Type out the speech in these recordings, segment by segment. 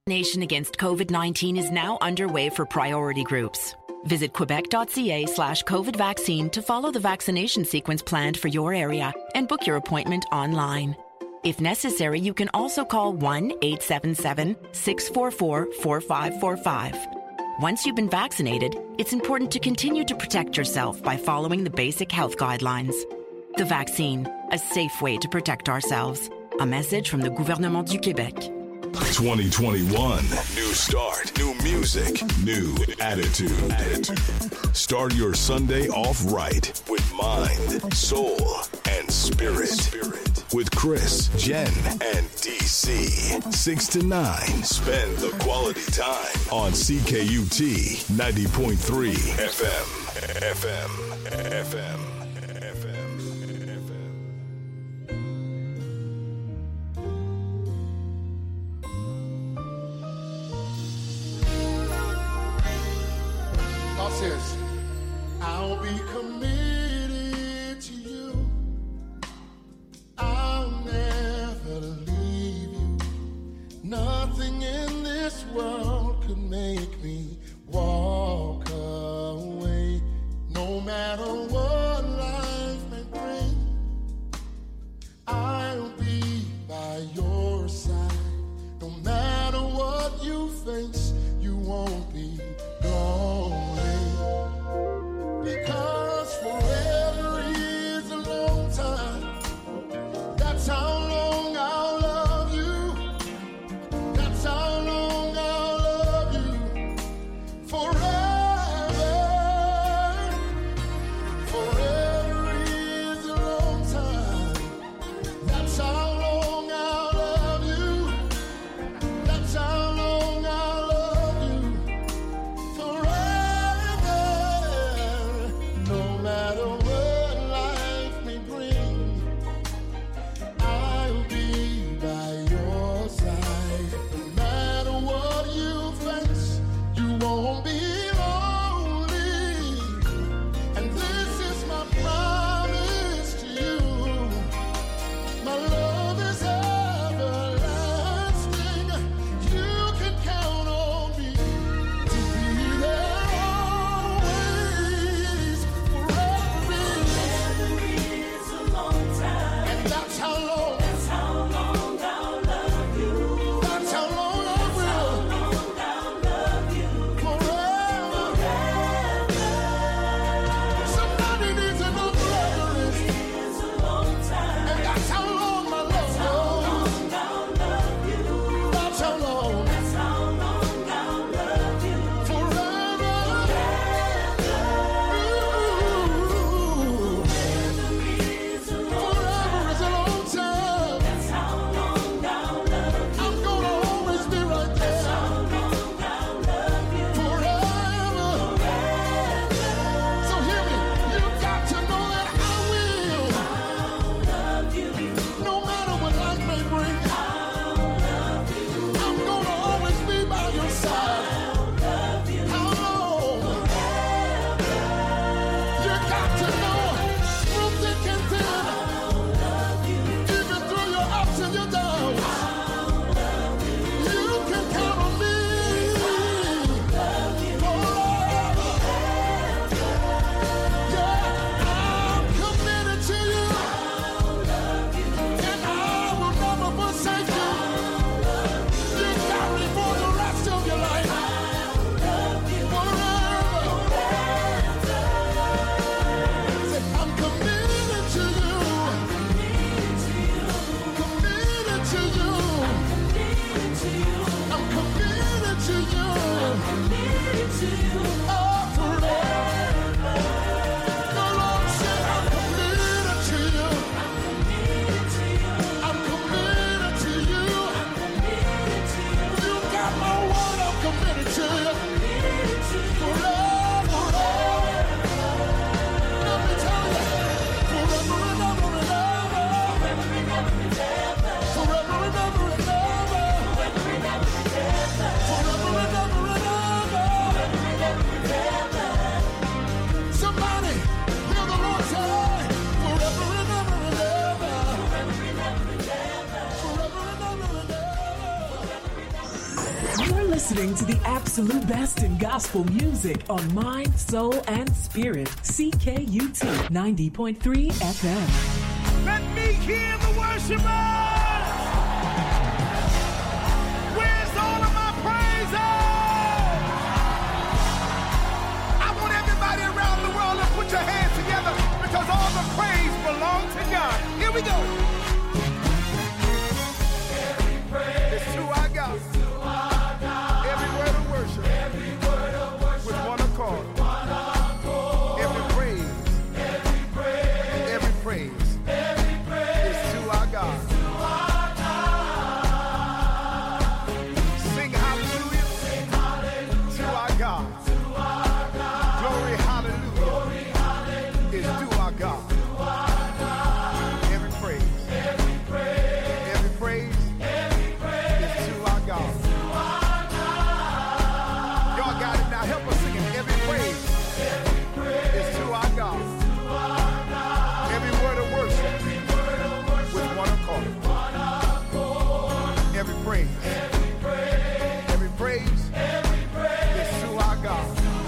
Vaccination against COVID-19 is now underway for priority groups. Visit quebec.ca/COVID vaccine to follow the vaccination sequence planned for your area and book your appointment online. If necessary, you can also call 1-877-644-4545. Once you've been vaccinated, it's important to continue to protect yourself by following the basic health guidelines. The vaccine, a safe way to protect ourselves. A message from the Gouvernement du Québec. 2021. New start, new music, new attitude. Start your Sunday off right with mind, soul, and spirit. With Chris, Jen, and DC. 6 to 9. Spend the quality time on CKUT 90.3 FM. God says, I'll be committed to you. I'll never leave you. Nothing in this world could make me walk away. No matter what life may bring, I'll be by your side. No matter what you face, you won't be lonely. Because forever listening to the absolute best in gospel music on Mind, Soul, and Spirit. CKUT 90.3 FM. Let me hear the worshipers! Where's all of my praises? I want everybody around the world to put your hands together because all the praise belongs to God. Here we go. It's to our God. Every word of worship. With one accord. Every praise. Every praise. Is to our God. Sing hallelujah. To our God. Glory hallelujah. Is to our God. Every praise. Every praise. Help us sing it. Every praise is to our God. Every word of worship with one accord. Every praise is to our God.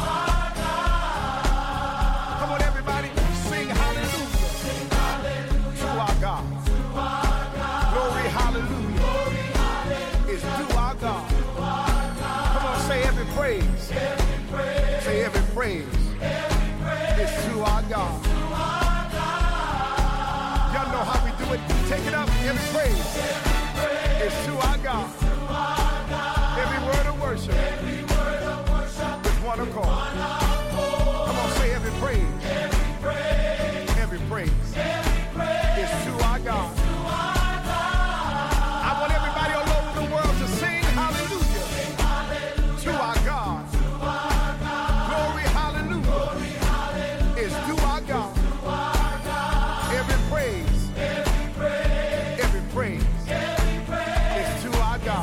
Come on, everybody, sing hallelujah to our God. Glory hallelujah is to our God. Come on, say every praise. Say every praise is to our God. Y'all know how we do it. Take it up. Every praise is to our God. Every word of worship with one accord. Come on, say every praise. Every praise is to our God. I want everybody all over the world to sing hallelujah to our God. Glory, hallelujah, is to our God. Every praise is to our God.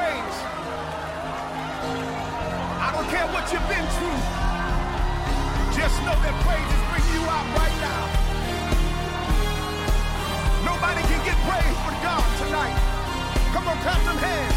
praise. I don't care what you've been through. Just know that praise is bringing you out right now. Nobody can get praise but God tonight. Come on, clap some hands.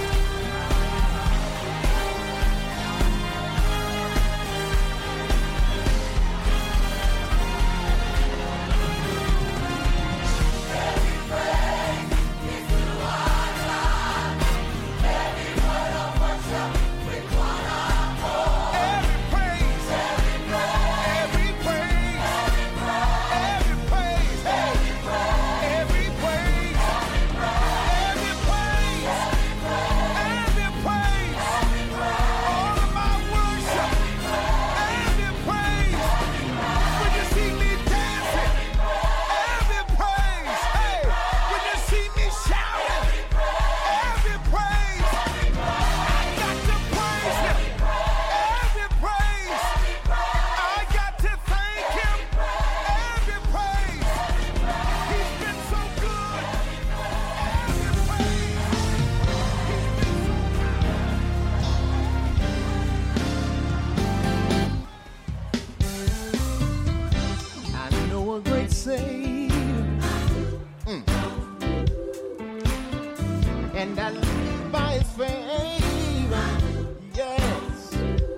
And I live by his favor, yes.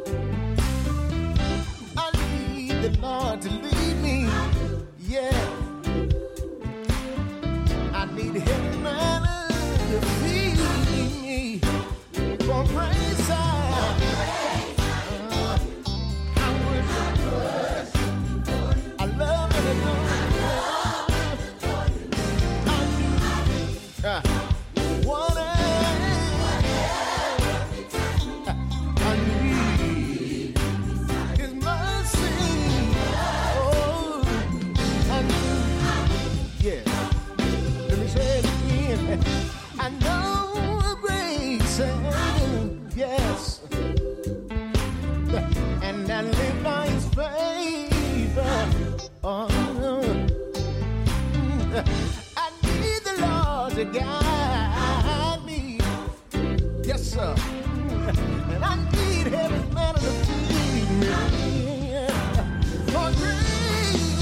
I need the Lord to lead me, yeah. I need heaven manna to feed me for praise. I love it. What I need His mercy. Oh, I need, yeah. Let me say it again. I know grace, yes, and I live by His favor. Oh, I need the Lord to guide me. Yes, sir. And I need heaven's manna to feed me. For grace,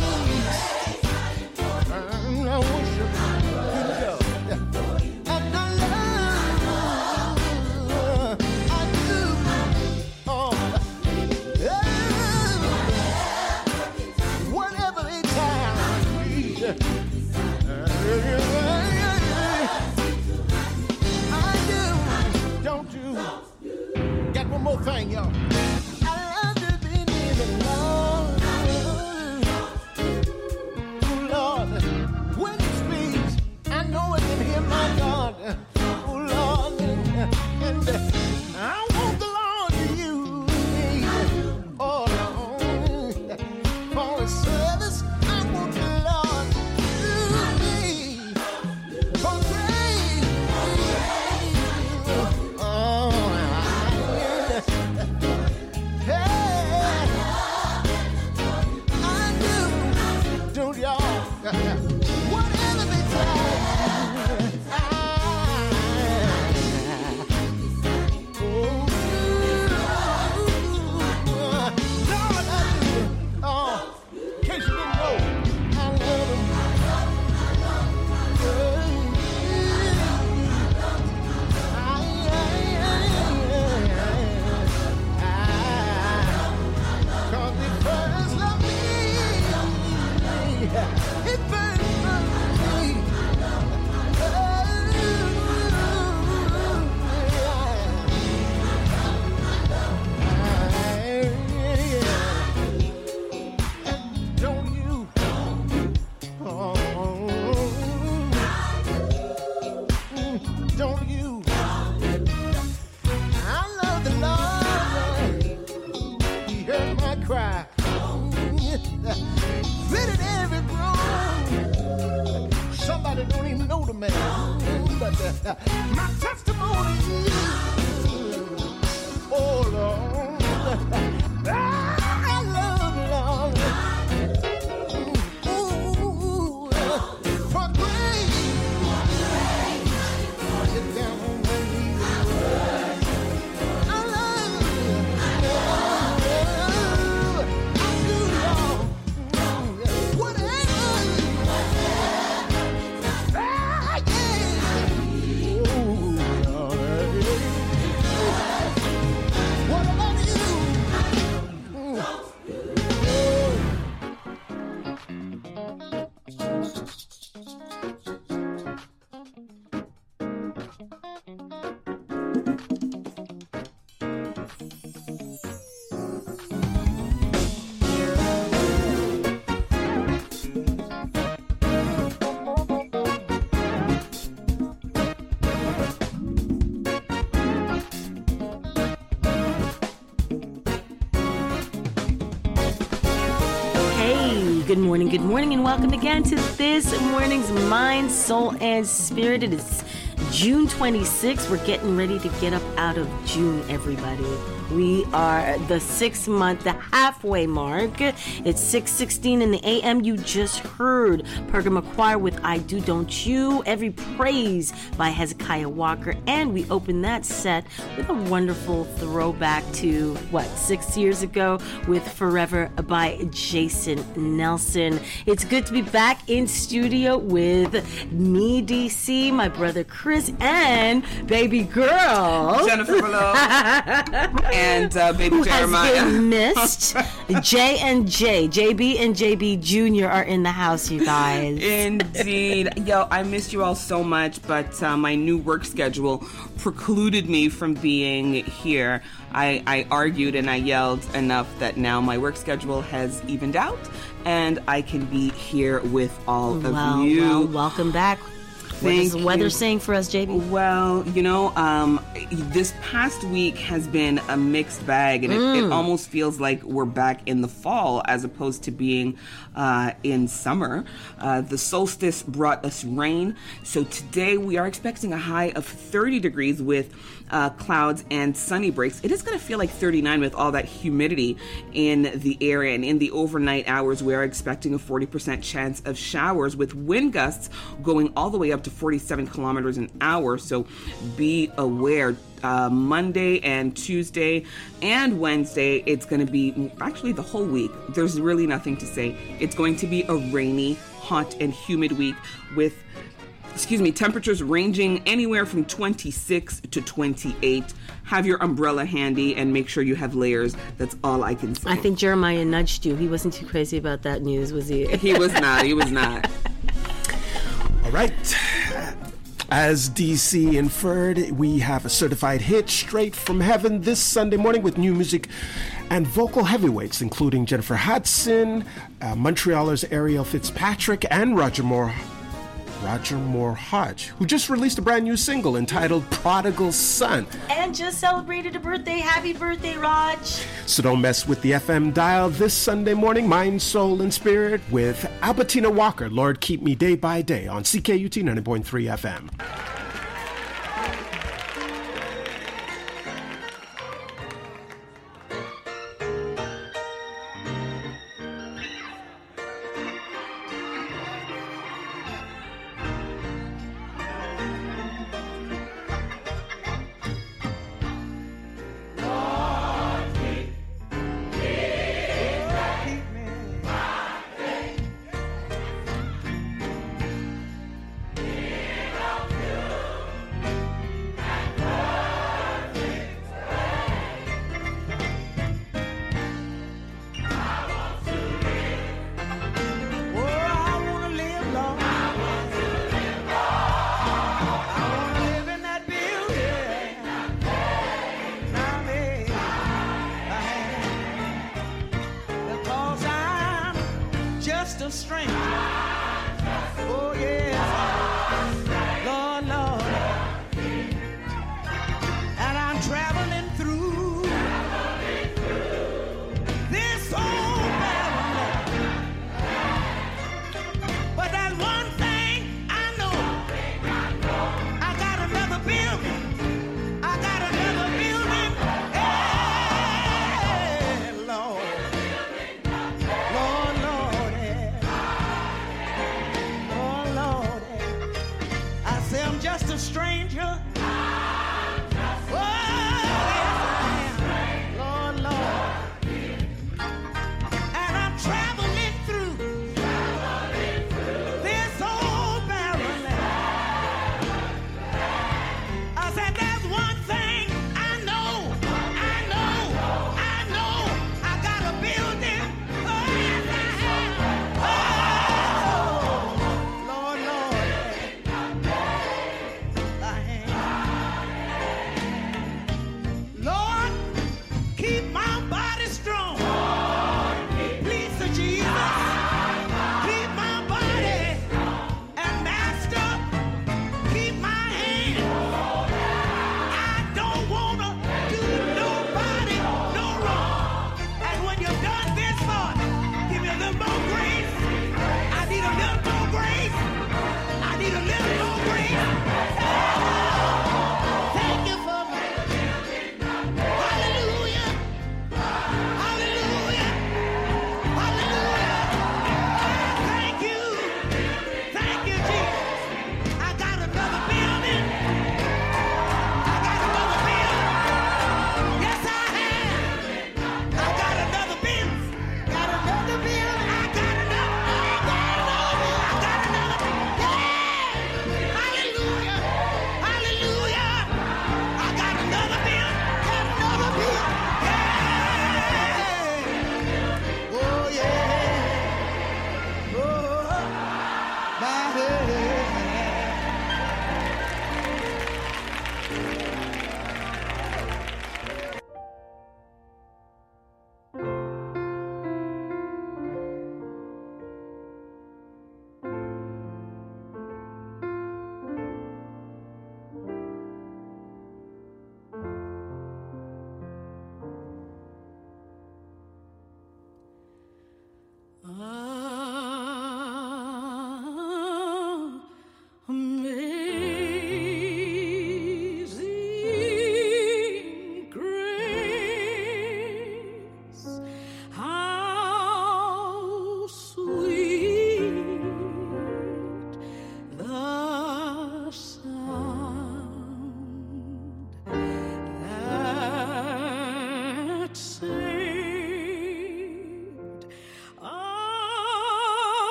I worship you. And I love, I do. Oh, whatever they tell me. Don't you? Got one more thing, y'all. I love to be near the Lord. Oh, Lord, when He speaks, I know I can hear my God. Oh, Lord, and I want the Lord to use me. Oh, Lord, for His service, I want the Lord to use me. For grace. Don't y'all? Whatever they try, Lord, I do. Oh, in case you didn't know, I love Him. Cause He first loved me. It burns for me. Don't you? Oh, don't you? I love the Lord. He heard my cry. Fitted every groan. Somebody don't even know the man, but my testimony is, oh Lord, I love the Lord. Ooh, for grace, sit down on my knees. Good morning, and welcome again to this morning's Mind, Soul, and Spirit. It is June 26th. We're getting ready to get up out of June, everybody. We are the 6th month, the halfway mark. It's 6:16 in the a.m. You just heard Pergamum Choir with I Do Don't You, Every Praise by Hezekiah Walker. And we opened that set with a wonderful throwback to, 6 years ago with Forever by Jason Nelson. It's good to be back in studio with me, DC, my brother Chris, and baby girl Jennifer Below. And baby who Jeremiah. has been missed. JB and JB Jr. are in the house, you guys. Indeed. Yo, I missed you all so much, but my new work schedule precluded me from being here. I argued and I yelled enough that now my work schedule has evened out and I can be here with all of you. Well, welcome back. What is the weather saying for us, JB? Well, this past week has been a mixed bag, and it almost feels like we're back in the fall as opposed to being in summer. The solstice brought us rain, so today we are expecting a high of 30 degrees with clouds and sunny breaks. It is going to feel like 39 with all that humidity in the area, and in the overnight hours, we are expecting a 40% chance of showers with wind gusts going all the way up to 47 kilometers an hour, so be aware. Monday and Tuesday and Wednesday, it's going to be actually the whole week. There's really nothing to say. It's going to be a rainy, hot, and humid week with temperatures ranging anywhere from 26 to 28. Have your umbrella handy and make sure you have layers. That's all I can say. I think Jeremiah nudged you. He wasn't too crazy about that news, was he? He was not. All right. As DC inferred, we have a certified hit straight from heaven this Sunday morning with new music and vocal heavyweights, including Jennifer Hudson, Montrealers Ariel Fitzpatrick, and Roger Moore Hodge, who just released a brand new single entitled Prodigal Son. And just celebrated a birthday. Happy birthday, Raj. So don't mess with the FM dial this Sunday morning. Mind, Soul, and Spirit with Albertina Walker, Lord Keep Me Day by Day on CKUT 90.3 FM. Just a stranger. Oh,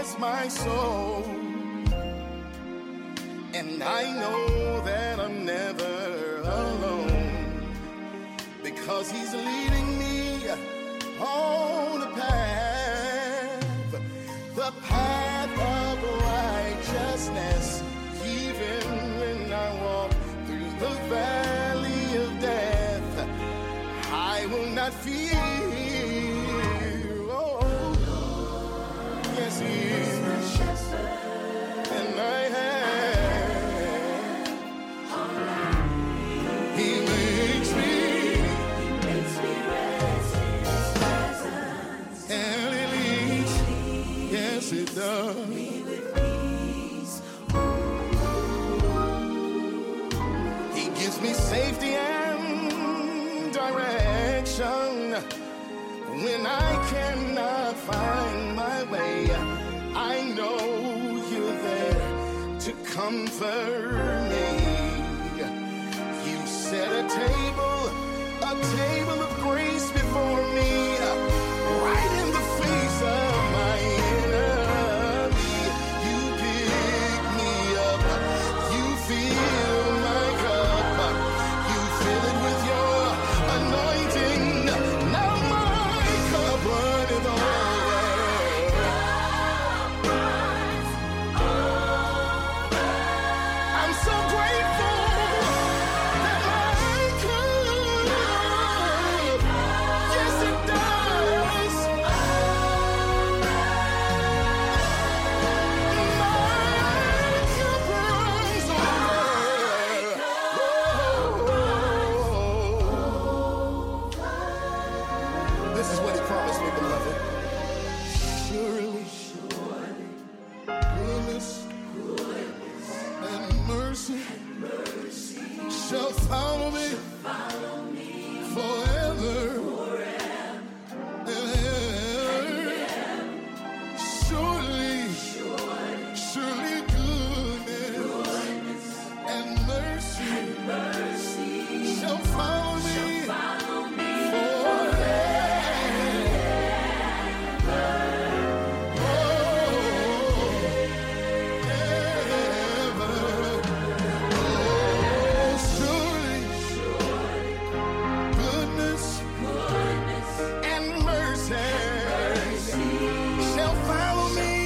satisfies my soul. And I know that I'm never alone, because he's leading me on the path of righteousness. Even when I walk through the valley of death, I will not fear. Oh, yes, he is my shepherd, and I have. He makes me rest in his presence, and he leads. Yes, it does. Me with peace. He gives me safety and direction when I cannot find my way. I know you're there to comfort me. You set a table of grace before me, right in the face of my enemy. You pick me up, you fill my cup, you fill it with your anointing. Now my cup runneth over. I'm so grateful that my cup, yes it does. This is what he promised me, beloved. Surely, goodness and mercy shall follow me forever and ever. Surely goodness and mercy shall follow me forever. Goodness and mercy shall follow me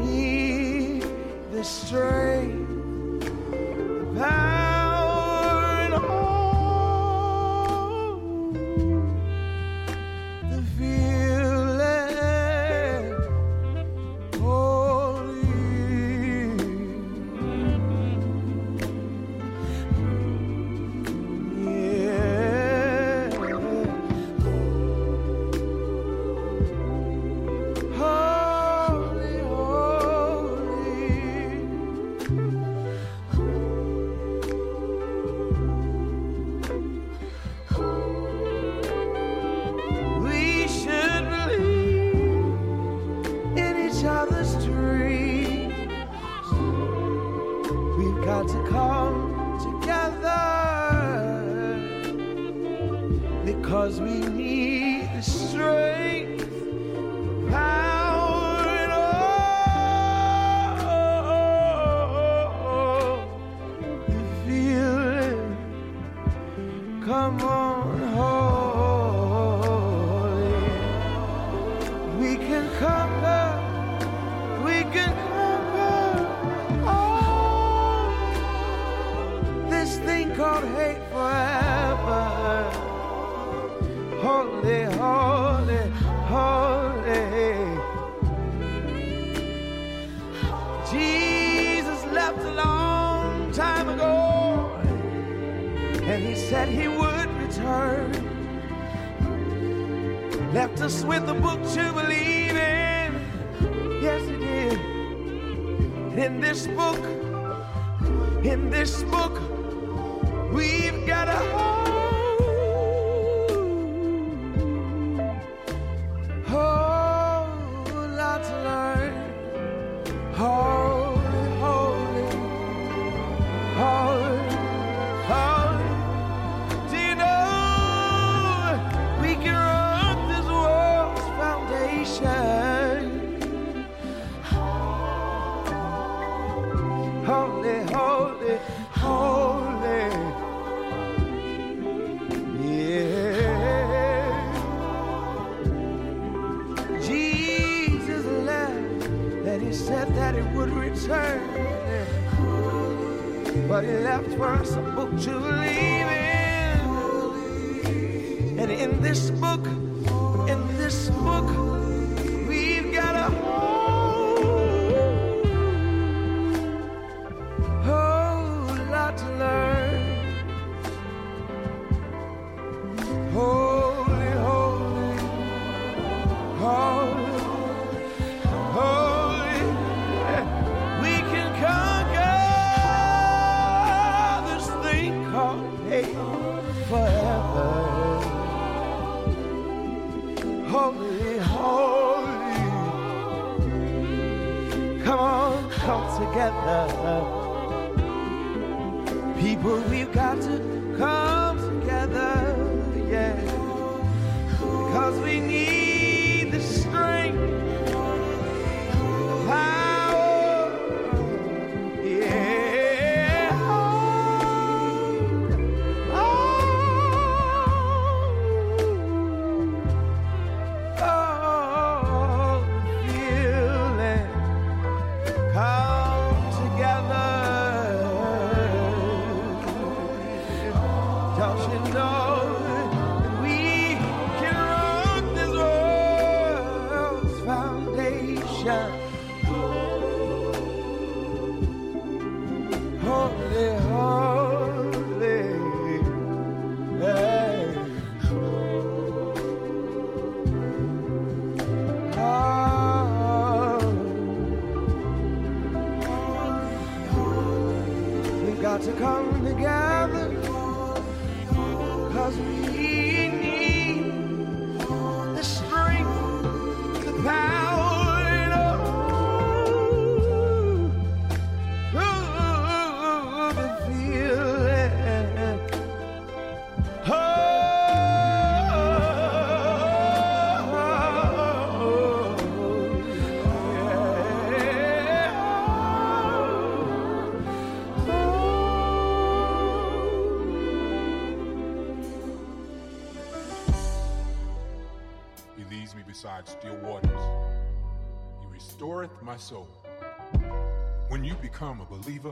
need the strength, the power, and all the feeling, holy. Yeah. Holy, holy. We should believe in each other's dreams. We've got to come together because we need the strength, power, and all the feeling. Come on, holy. We can conquer. We can conquer all this thing called hate forever. Holy, holy, holy. Jesus left a long time ago, and he said he would return. Left us with a book to believe in. Yes, he did. In this book, we've got a whole lot to learn. Holy, holy, holy, holy. Do you know we can rock this world's foundation? Holy, holy, holy. Yeah. Jesus left, and he said that he would return. But he left for us a book to believe in. And in this book, we've got a whole lot to learn. Holy, holy, holy, holy. We can conquer this thing called hate forever. Holy, holy. Come on, come together. People, we've got to come together, yeah. Because we need the strength, power, yeah. Oh, feeling, come together. Don't you know we can rock this world's foundation? Holy, holy, hey. Oh, we've got to come together. 'Cause we need the strength, the power, and all the feeling. Oh, He leads me beside still waters. He restoreth my soul. When you become a believer,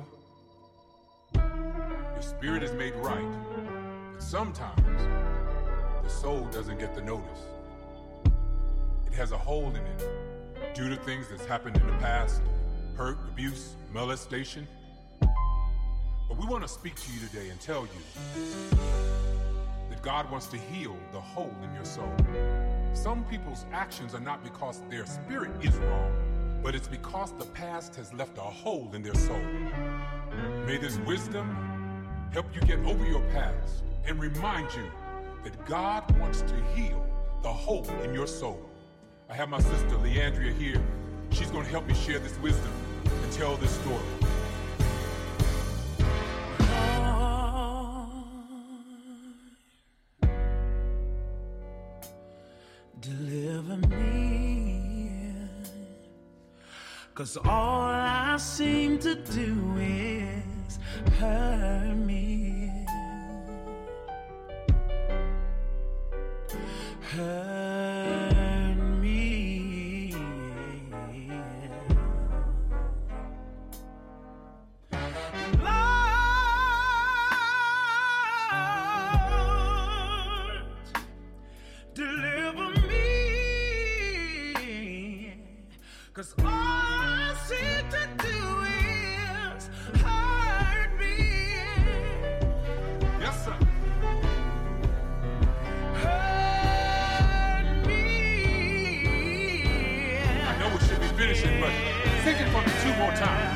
your spirit is made right. But sometimes the soul doesn't get the notice. It has a hole in it due to things that's happened in the past, hurt, abuse, molestation. But we want to speak to you today and tell you that God wants to heal the hole in your soul. Some people's actions are not because their spirit is wrong, but it's because the past has left a hole in their soul. May this wisdom help you get over your past and remind you that God wants to heal the hole in your soul. I have my sister Leandria here. She's going to help me share this wisdom and tell this story. Deliver me, 'cause all I seem to do is hurt me, hurt me. Lord, deliver me, 'cause all I seem to do is hurt me. Yes, sir. Hurt me. I know we should be finishing, but sing it for me 2 more times.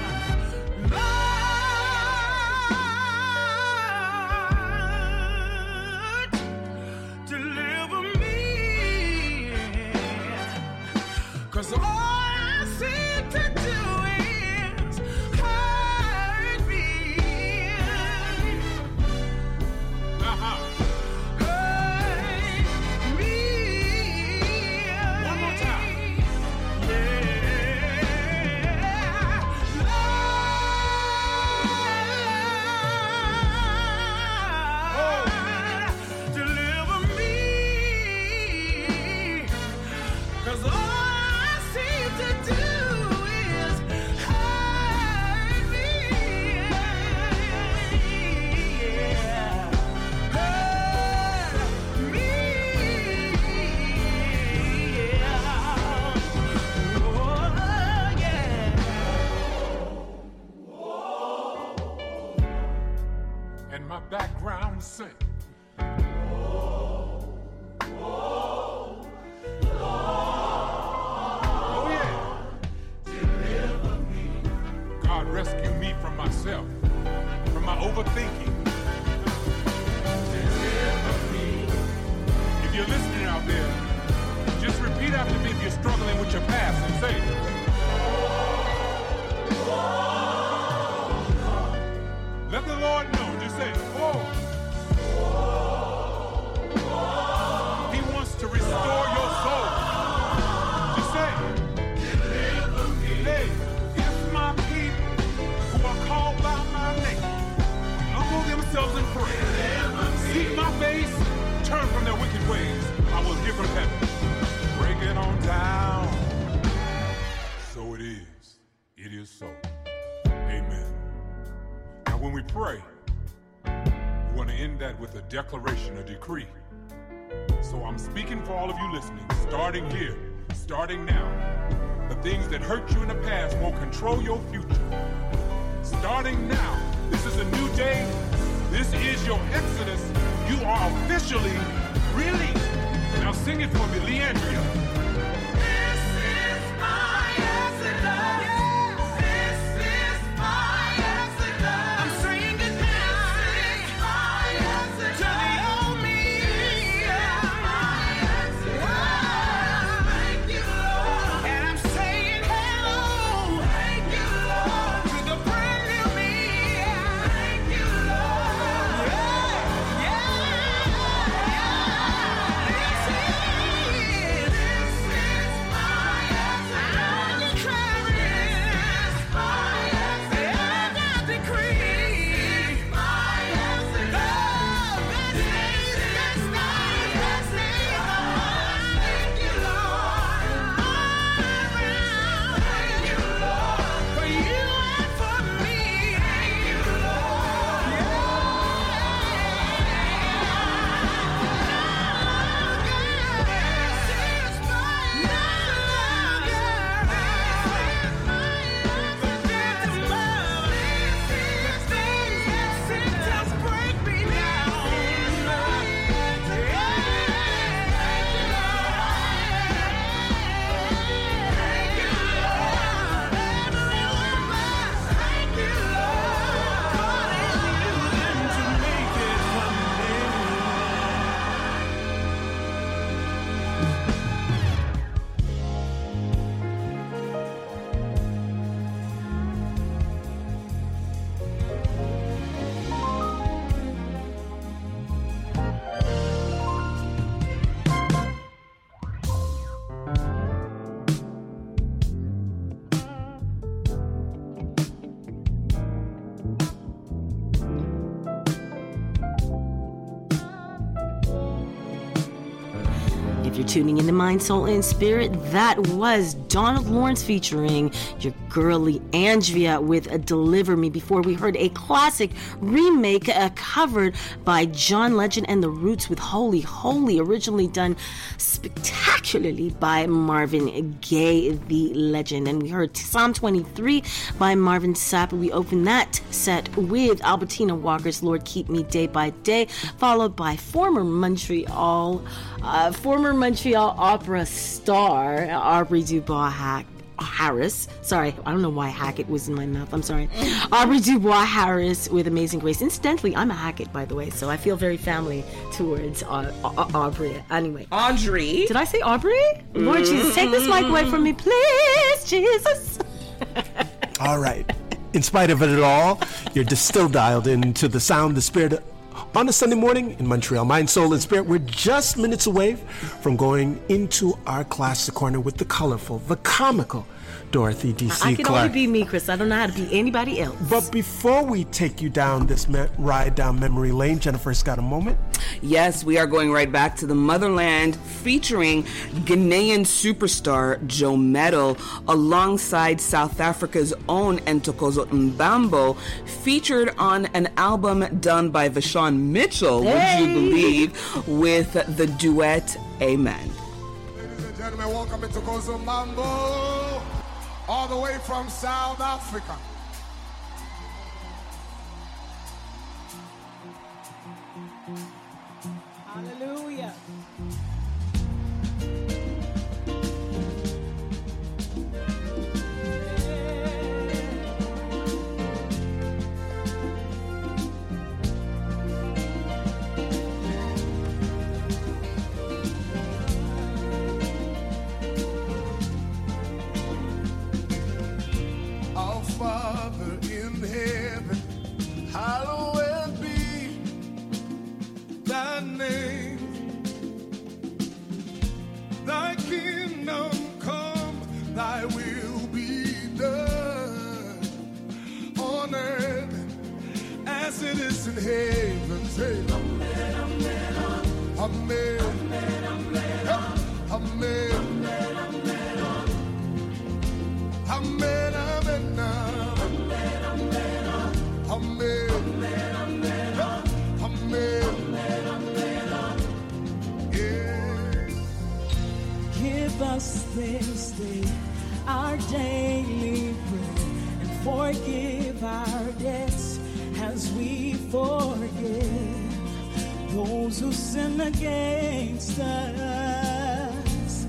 Lord, deliver me, 'cause all I seem to do is hurt me. Hurt me. One more time. Lord, deliver me, 'cause all I seem to do is hurt me. Hurt me. Oh, yeah. And my background sing. Oh yeah. God rescue me from myself, from my overthinking. If you're listening out there, just repeat after me if you're struggling with your past and say, let the Lord know. Just say, oh. He wants to restore your soul. Just say, hey, if my people who are called by my name humble themselves and pray, seek my face, turn from their wicked ways, I will hear from heaven. Break it on down. So it is. It is so. Amen. Now when we pray, we want to end that with a declaration, a decree. So I'm speaking for all of you listening, starting here, starting now. The things that hurt you in the past won't control your future. Starting now, this is a new day. This is your exodus. You are officially released. Now sing it for me, Leandria. This is my exodus. This is my exodus. I'm saying goodbye. This is my exodus. To the old me. This is my exodus. Thank you, Lord. And I'm saying hello. Thank you, Lord. To the brand new me. Thank you, Lord. Yeah, yeah, yeah. This is If you're tuning into Mind, Soul, and Spirit, that was Donald Lawrence featuring your girly Andrea with Deliver Me. Before we heard a classic remake covered by John Legend and the Roots with Holy Holy, originally done spectacularly by Marvin Gaye, the legend. And we heard Psalm 23 by Marvin Sapp. We opened that set with Albertina Walker's Lord Keep Me Day by Day, followed by former Montreal opera star Aubrey Dubois Harris. Sorry, I don't know why Hackett was in my mouth. I'm sorry. Aubrey Dubois Harris with Amazing Grace. Incidentally, I'm a Hackett, by the way, so I feel very family towards Aubrey. Anyway. Audrey. Did I say Aubrey? Lord Jesus, take this mic away from me, please, Jesus. All right. In spite of it all, you're just still dialed into the sound, the spirit on a Sunday morning in Montreal. Mind, Soul, and Spirit. We're just minutes away from going into our classic corner with the colorful, the comical Dorothy D.C. I can Clark. only be me, Chris. I don't know how to be anybody else. But before we take you down this ride down memory lane, Jennifer's got a moment. Yes, we are going right back to the motherland, featuring Ghanaian superstar Joe Medal alongside South Africa's own Ntokozo Mbambo, featured on an album done by Vashawn Mitchell, would you believe, with the duet Amen. Ladies and gentlemen, welcome to Ntokozo Mbambo, all the way from South Africa. Hallelujah. Our Father in heaven, hallowed be thy name. Thy kingdom come, thy will be done on earth as it is in heaven. Say, amen, amen, amen, amen, amen, amen, amen, amen, Give us this day our daily bread, and forgive our debts as we forgive those who sin against us.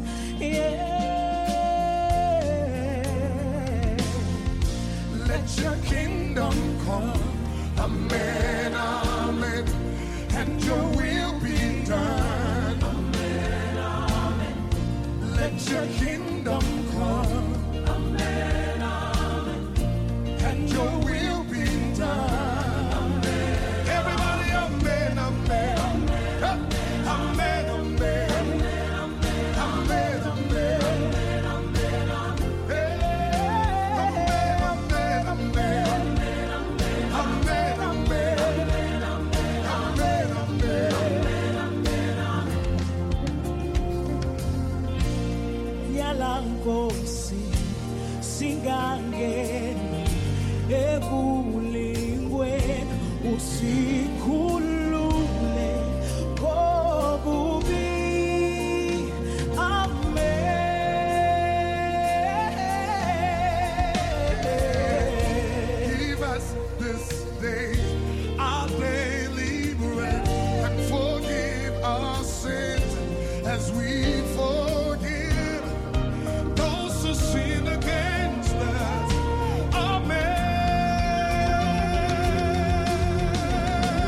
Let your kingdom come, amen, amen, and your will be done, amen, amen. Let your kingdom come, amen, amen, and your will be done, amen. Everybody, amen, amen, amen, amen, amen, amen, amen. Yalankosi singangeni ebulingweni usikhulule kobubi. Give us this day our daily bread, and forgive our sins as we forgive those who sin against us. Amen.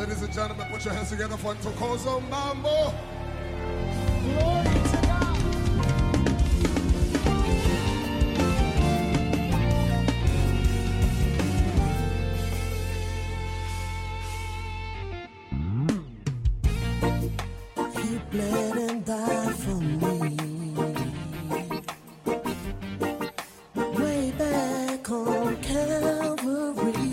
Ladies and gentlemen, put your hands together for Tokozo Mambo. He bled and died for me. Way back on Calvary.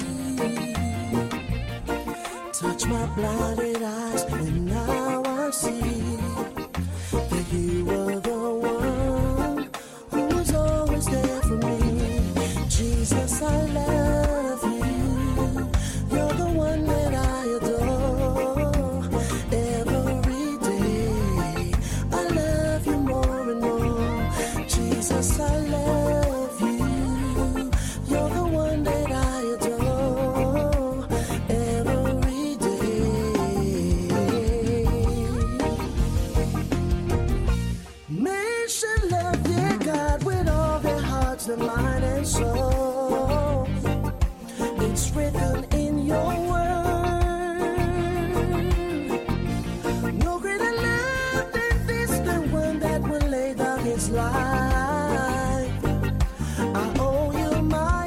Touch my blinded eyes and now I see that you were the one who was always there for me. Jesus, I love you. You're the one that I adore. Every day I love you more and more. Jesus, I love you. You're the one that I adore. Every men should love their God with all their hearts, their mind and soul. It's written in your word. No greater love than this, than one that will lay down his life. I owe you my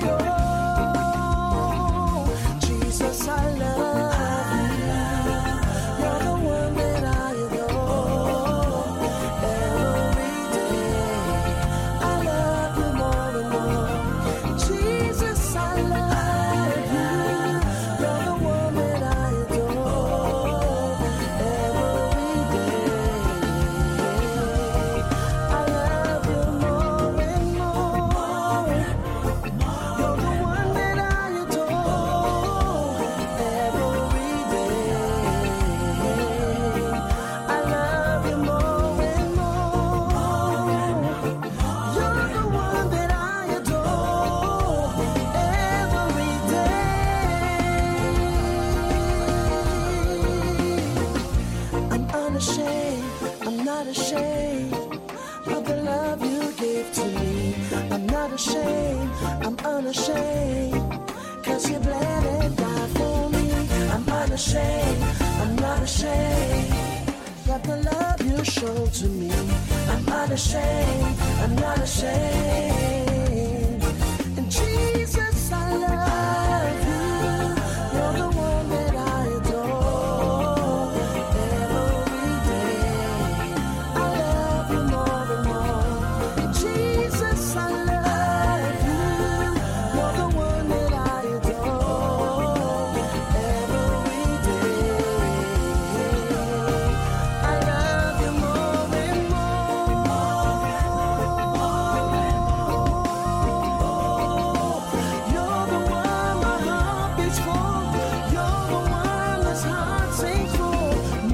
all. Jesus, I love you. You're the one that I adore. Every day I love you more and more. Jesus, I love you. You're the one that I adore. Every day I love you more and more. You're the one that I adore. Every day I love you more and more. You're the one that I adore. Every day I'm unashamed, I'm not ashamed of the love you gave to me. I'm not ashamed, I'm unashamed, 'cause you bled and died for me. I'm unashamed, I'm not ashamed of the love you showed to me. I'm unashamed, I'm not ashamed. And Jesus, I love you. You're the one that I adore. Every day I love you more and more. Jesus, I love you. You're the one that I adore. Every day I love you more and more. You're the one my heart beats for. You're the one this heart sings for.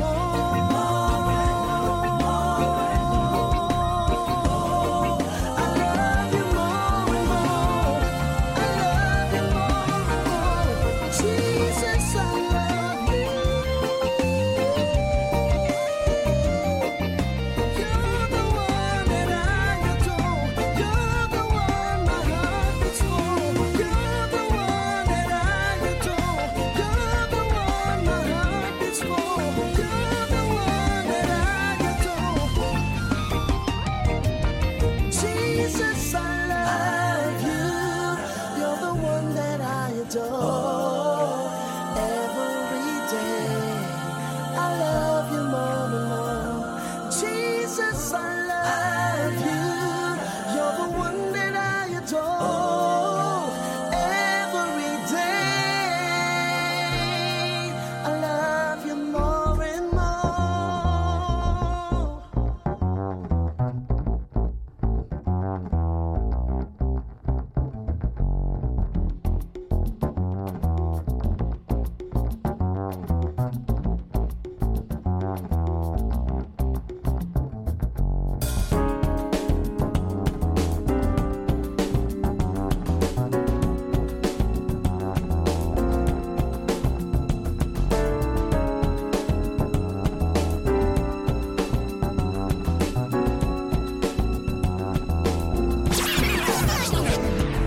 I love you more and more. I love you more and more. Jesus, I love you. You're the one that I adore. You're the one my heart beats for. You're the one that I adore. You're the one my heart beats for. You're the one that I adore. Jesus, I love you. You're the one that I adore. Every day I love you more and more. Jesus, I love you. You're the one that I adore. Every day I love you more and more.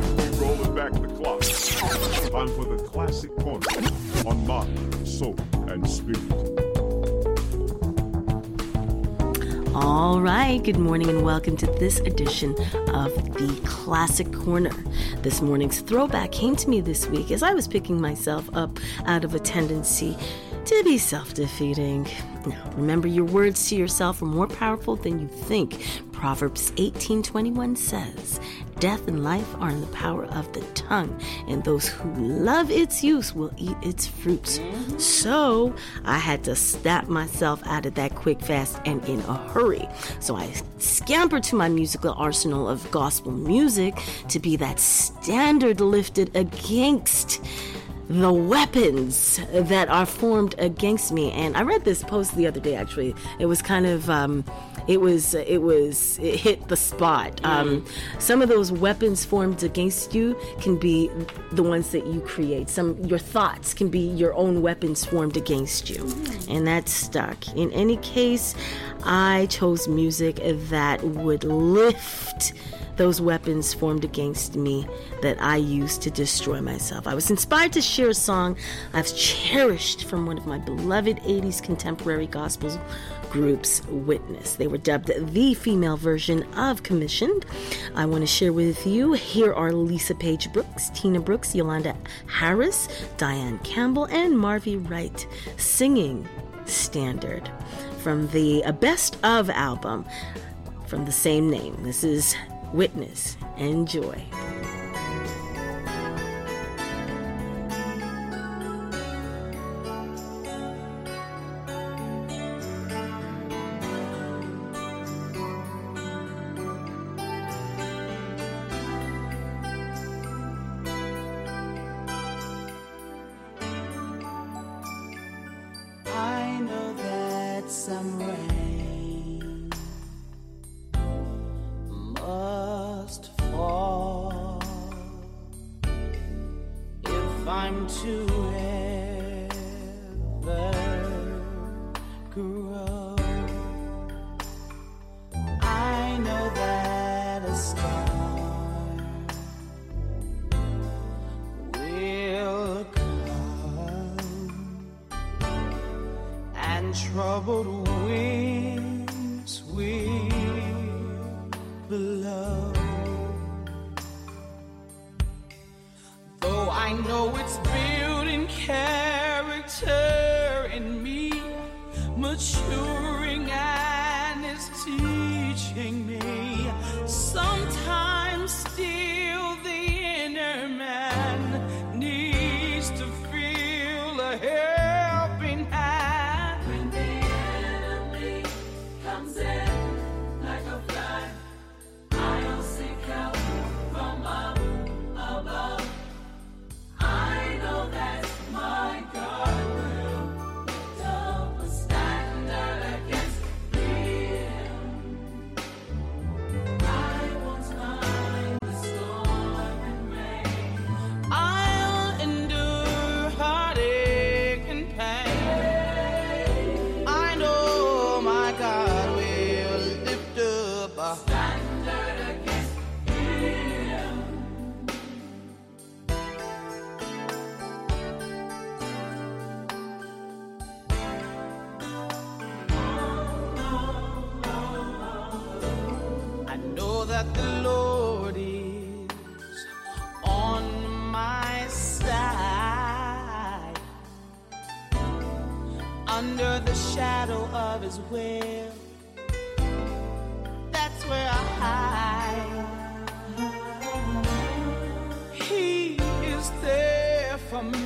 Time for the Classic Corner on Mind, Soul, and Spirit. All right, good morning and welcome to this edition of the Classic Corner. This morning's throwback came to me this week as I was picking myself up out of a tendency to be self-defeating. Now, remember, your words to yourself are more powerful than you think. Proverbs 18:21 says, "Death and life are in the power of the tongue, and those who love its use will eat its fruits." So I had to snap myself out of that quick, fast, and in a hurry. So I scampered to my musical arsenal of gospel music to be that standard lifted against the weapons that are formed against me. And I read this post the other day, actually. It was kind of, it hit the spot. Some of those weapons formed against you can be the ones that you create. Your thoughts can be your own weapons formed against you. And that stuck. In any case, I chose music that would lift those weapons formed against me that I used to destroy myself. I was inspired to share a song I've cherished from one of my beloved 80s contemporary gospel groups, Witness. They were dubbed the female version of Commissioned. I want to share with you, here are Lisa Page Brooks, Tina Brooks, Yolanda Harris, Diane Campbell, and Marvy Wright singing Standard from the Best Of album from the same name. This is Witness. Enjoy. I know that some rain must fall if I'm to ever grow. I know that a star will come and troubled winds will blow. Though I know it's building character in me, maturing and it's teaching me. Sometimes still the inner man needs to feel a helping hand. When the enemy comes in like a flood, I'll seek help from up above. I know that my God will lift up a standard against him. I won't mind the storm and rain. I'll endure heartache and pain. I know my God will lift up a standard against him. I know that the Lord is on my side. Under the shadow of his will, that's where I hide. He is there for me.